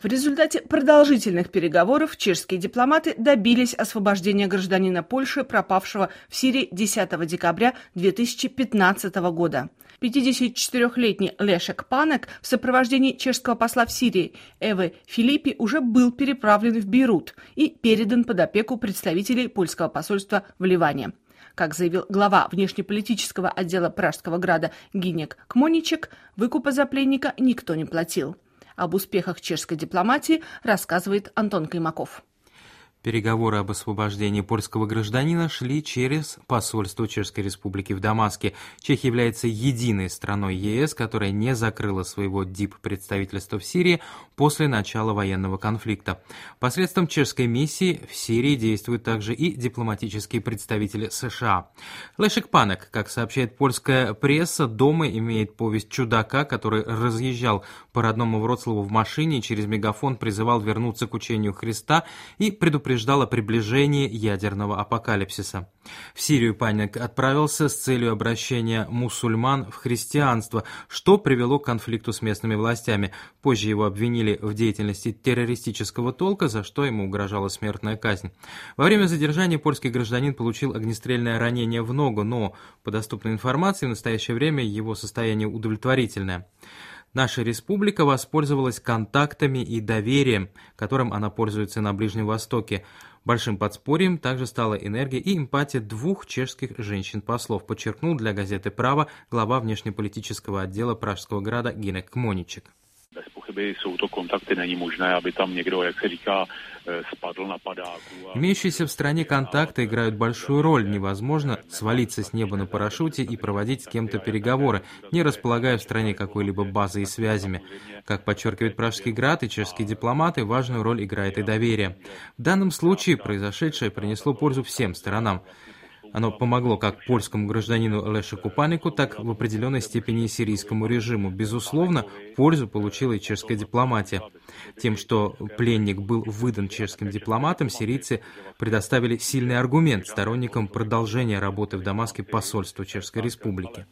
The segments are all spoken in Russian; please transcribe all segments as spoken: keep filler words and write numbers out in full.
В результате продолжительных переговоров чешские дипломаты добились освобождения гражданина Польши, пропавшего в Сирии десятого декабря две тысячи пятнадцатого года. пятидесятичетырёхлетний Лешек Панек в сопровождении чешского посла в Сирии Эвы Филиппи уже был переправлен в Бейрут и передан под опеку представителей польского посольства в Ливане. Как заявил глава внешнеполитического отдела Пражского града Гинек Кмоничек, выкупа за пленника никто не платил. Об успехах чешской дипломатии рассказывает Антон Каймаков. Переговоры об освобождении польского гражданина шли через посольство Чешской Республики в Дамаске. Чехия является единой страной ЕС, которая не закрыла своего диппредставительства в Сирии после начала военного конфликта. Посредством чешской миссии в Сирии действуют также и дипломатические представители США. Лешек Панек, как сообщает польская пресса, дома имеет повесть чудака, который разъезжал по родному Вроцлаву в машине и через мегафон призывал вернуться к учению Христа и предупреждал предупреждал о приближении ядерного апокалипсиса. В Сирию Панек отправился с целью обращения мусульман в христианство, что привело к конфликту с местными властями. Позже его обвинили в деятельности террористического толка, за что ему угрожала смертная казнь. Во время задержания польский гражданин получил огнестрельное ранение в ногу, но, по доступной информации, в настоящее время его состояние удовлетворительное. Наша республика воспользовалась контактами и доверием, которым она пользуется на Ближнем Востоке. Большим подспорьем также стала энергия и эмпатия двух чешских женщин-послов, подчеркнул для газеты «Право» глава внешнеполитического отдела Пражского града Гинек Кмоничек. Bez pochyby jsou to kontakty, není možné, aby tam někdo, jak se říká, spadl na padáku. Имеющиеся в стране контакты играют большую роль. Невозможно свалиться с неба на парашюте и проводить с кем-то переговоры, не располагая в стране какой-либо базой и связями. Как подчеркивает Пражский град и чешские дипломаты, важную роль играет и доверие. В данном случае произошедшее принесло пользу всем сторонам. Оно помогло как польскому гражданину Лешеку Панеку, так в определенной степени и сирийскому режиму. Безусловно, пользу получила и чешская дипломатия. Тем, что пленник был выдан чешским дипломатам, сирийцы предоставили сильный аргумент сторонникам продолжения работы в Дамаске посольства Чешской Республики.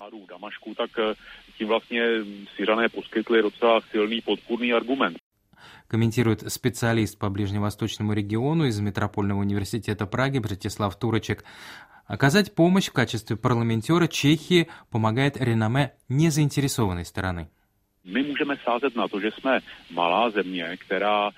Комментирует специалист по ближневосточному региону из Метропольного университета Праги Братислав Турочек. Оказать помощь в качестве парламентера Чехии помогает реноме незаинтересованной стороны. Мы можем сázet на то, že jsme malá země, která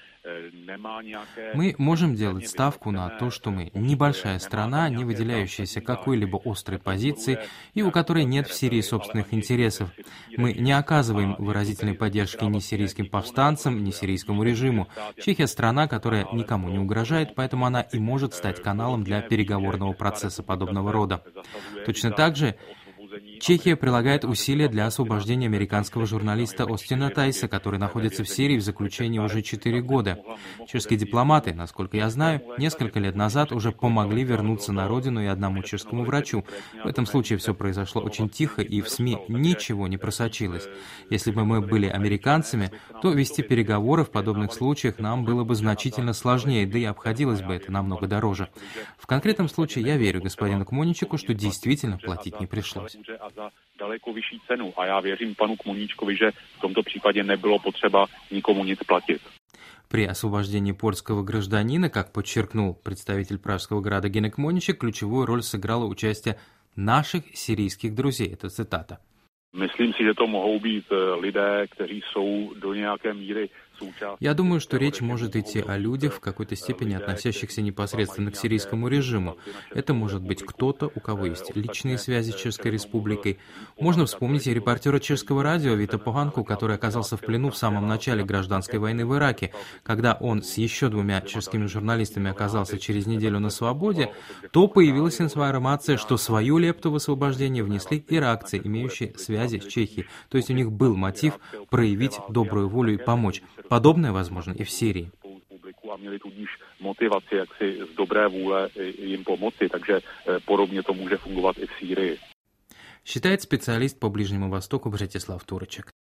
Мы можем делать ставку на то, что мы небольшая страна, не выделяющаяся какой-либо острой позицией и у которой нет в Сирии собственных интересов. Мы не оказываем выразительной поддержки ни сирийским повстанцам, ни сирийскому режиму. Чехия – страна, которая никому не угрожает, поэтому она и может стать каналом для переговорного процесса подобного рода. Точно так же Чехия прилагает усилия для освобождения американского журналиста Остина Тайса, который находится в Сирии в заключении уже четыре года. Чешские дипломаты, насколько я знаю, несколько лет назад уже помогли вернуться на родину и одному чешскому врачу. В этом случае все произошло очень тихо, и в СМИ ничего не просочилось. Если бы мы были американцами, то вести переговоры в подобных случаях нам было бы значительно сложнее, да и обходилось бы это намного дороже. В конкретном случае я верю господину Кмоничеку, что действительно платить не пришлось. Za daleko vyšší cenu. A já věřím panu Kmoníčkovi, že v tomto případě nebylo potřeba nikomu nic platit. При освобождении польского гражданина, как подчеркнул представитель Пражского града Гинек Кмоничек, ключевую роль сыграло участие наших сирийских друзей. Это цитата. Myslím si, že to mohou být lidé, kteří jsou do nějaké míry. Я думаю, что речь может идти о людях, в какой-то степени относящихся непосредственно к сирийскому режиму. Это может быть кто-то, у кого есть личные связи с Чешской Республикой. Можно вспомнить и репортера чешского радио Вита Поганку, который оказался в плену в самом начале гражданской войны в Ираке. Когда он с еще двумя чешскими журналистами оказался через неделю на свободе, то появилась информация, что свою лепту в освобождение внесли иракцы, имеющие связи с Чехией. То есть у них был мотив проявить добрую волю и помочь. Подобное возможно и в Сирии. Měli tudíž motivaci, jak si z dobré vůle jim pomoci, takže podobně to může fungovat i v Sýrii. Считает специалист по Ближнему Востоку Братислав Турочек.